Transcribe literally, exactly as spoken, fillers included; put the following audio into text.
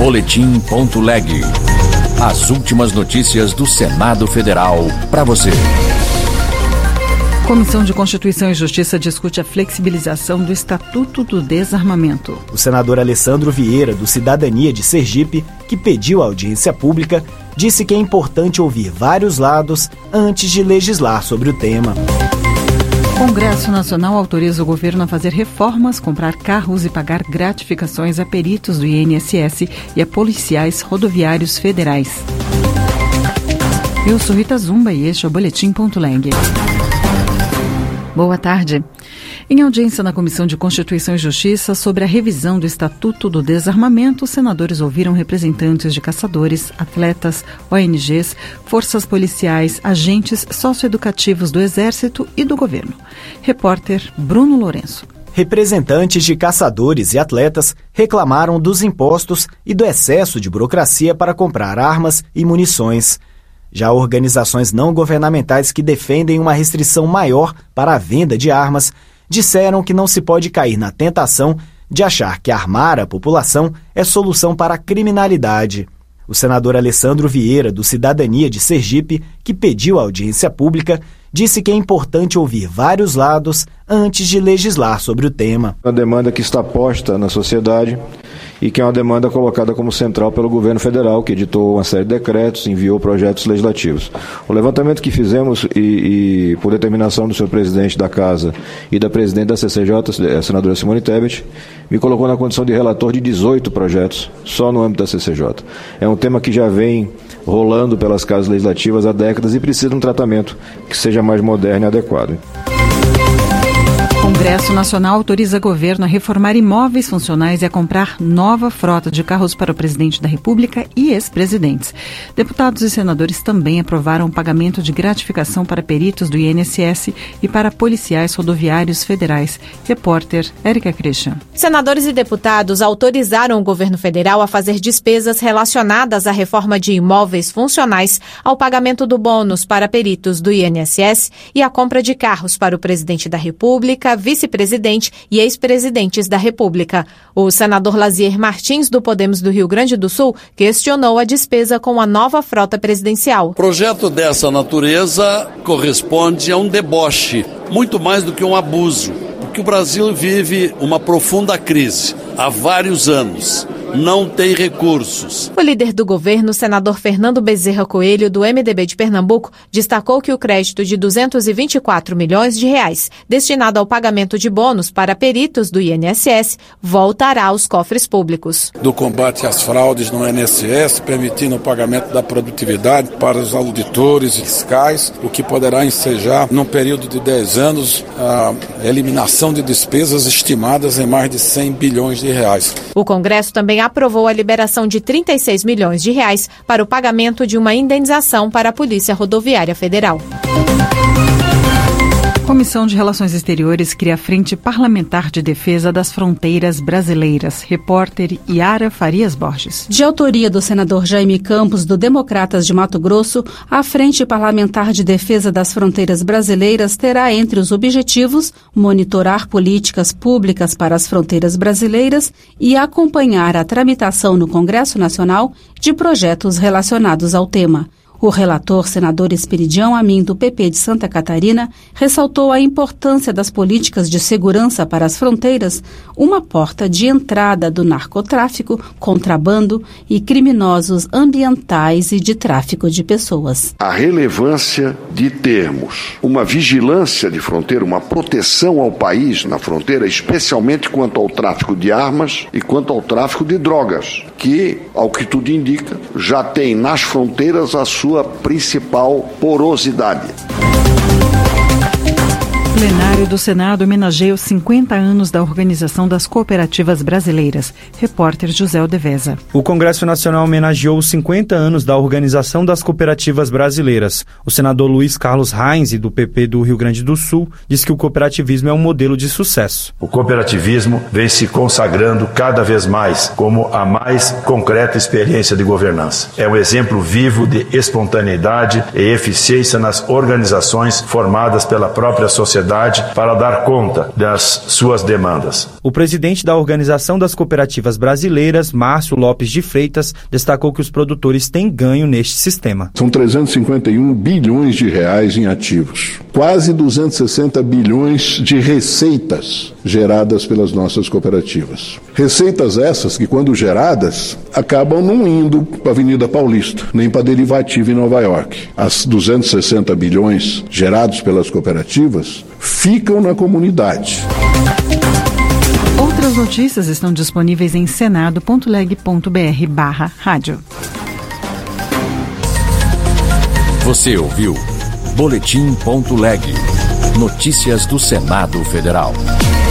Boletim ponto leg. As últimas notícias do Senado Federal para você. Comissão de Constituição e Justiça discute a flexibilização do Estatuto do Desarmamento. O senador Alessandro Vieira, do Cidadania de Sergipe, que pediu audiência pública, disse que é importante ouvir vários lados antes de legislar sobre o tema. O Congresso Nacional autoriza o governo a fazer reformas, comprar carros e pagar gratificações a peritos do I N S S e a policiais rodoviários federais. Eu sou Rita Zumba e este é o Boletim ponto leg. Boa tarde. Em audiência na Comissão de Constituição e Justiça sobre a revisão do Estatuto do Desarmamento, os senadores ouviram representantes de caçadores, atletas, O N Gs, forças policiais, agentes socioeducativos do Exército e do governo. Repórter Bruno Lourenço. Representantes de caçadores e atletas reclamaram dos impostos e do excesso de burocracia para comprar armas e munições. Já organizações não governamentais que defendem uma restrição maior para a venda de armas disseram que não se pode cair na tentação de achar que armar a população é solução para a criminalidade. O senador Alessandro Vieira, do Cidadania de Sergipe, que pediu audiência pública, disse que é importante ouvir vários lados antes de legislar sobre o tema. Uma demanda que está posta na sociedade e que é uma demanda colocada como central pelo governo federal, que editou uma série de decretos, enviou projetos legislativos. O levantamento que fizemos, e, e por determinação do senhor presidente da Casa e da presidente da C C J, a senadora Simone Tebet, me colocou na condição de relator de dezoito projetos, só no âmbito da C C J. É um tema que já vem rolando pelas casas legislativas há décadas e precisa de um tratamento que seja mais moderno e adequado. O Congresso Nacional autoriza o governo a reformar imóveis funcionais e a comprar nova frota de carros para o presidente da República e ex-presidentes. Deputados e senadores também aprovaram o pagamento de gratificação para peritos do I N S S e para policiais rodoviários federais. Repórter Érica Christian. Senadores e deputados autorizaram o governo federal a fazer despesas relacionadas à reforma de imóveis funcionais, ao pagamento do bônus para peritos do I N S S e à compra de carros para o presidente da República, vice-presidente e ex-presidentes da República. O senador Lazier Martins, do Podemos do Rio Grande do Sul, questionou a despesa com a nova frota presidencial. O projeto dessa natureza corresponde a um deboche, muito mais do que um abuso, porque o Brasil vive uma profunda crise há vários anos. Não tem recursos. O líder do governo, o senador Fernando Bezerra Coelho, do M D B de Pernambuco, destacou que o crédito de duzentos e vinte e quatro milhões de reais, destinado ao pagamento de bônus para peritos do I N S S, voltará aos cofres públicos. Do combate às fraudes no I N S S, permitindo o pagamento da produtividade para os auditores e fiscais, o que poderá ensejar, num período de dez anos, a eliminação de despesas estimadas em mais de cem bilhões de reais. O Congresso também aprovou a liberação de trinta e seis milhões de reais para o pagamento de uma indenização para a Polícia Rodoviária Federal. Comissão de Relações Exteriores cria a Frente Parlamentar de Defesa das Fronteiras Brasileiras. Repórter Yara Farias Borges. De autoria do senador Jaime Campos, do Democratas de Mato Grosso, a Frente Parlamentar de Defesa das Fronteiras Brasileiras terá entre os objetivos monitorar políticas públicas para as fronteiras brasileiras e acompanhar a tramitação no Congresso Nacional de projetos relacionados ao tema. O relator, senador Esperidião Amin, do P P de Santa Catarina, ressaltou a importância das políticas de segurança para as fronteiras, uma porta de entrada do narcotráfico, contrabando e criminosos ambientais e de tráfico de pessoas. A relevância de termos uma vigilância de fronteira, uma proteção ao país na fronteira, especialmente quanto ao tráfico de armas e quanto ao tráfico de drogas, que, ao que tudo indica, já tem nas fronteiras a sua sua principal porosidade. O plenário do Senado homenageia os cinquenta anos da Organização das Cooperativas Brasileiras. Repórter José Aldeveza. O Congresso Nacional homenageou os cinquenta anos da Organização das Cooperativas Brasileiras. O senador Luiz Carlos Reins, do P P do Rio Grande do Sul, diz que o cooperativismo é um modelo de sucesso. O cooperativismo vem se consagrando cada vez mais como a mais concreta experiência de governança. É um exemplo vivo de espontaneidade e eficiência nas organizações formadas pela própria sociedade sociedade para dar conta das suas demandas. O presidente da Organização das Cooperativas Brasileiras, Márcio Lopes de Freitas, destacou que os produtores têm ganho neste sistema. São trezentos e cinquenta e um bilhões de reais em ativos, quase duzentos e sessenta bilhões de receitas geradas pelas nossas cooperativas. Receitas essas que, quando geradas, acabam não indo para a Avenida Paulista, nem para a Derivativa em Nova York. As duzentos e sessenta bilhões gerados pelas cooperativas ficam na comunidade. Outras notícias estão disponíveis em senado ponto leg ponto br barra rádio. Você ouviu Boletim ponto leg. Notícias do Senado Federal.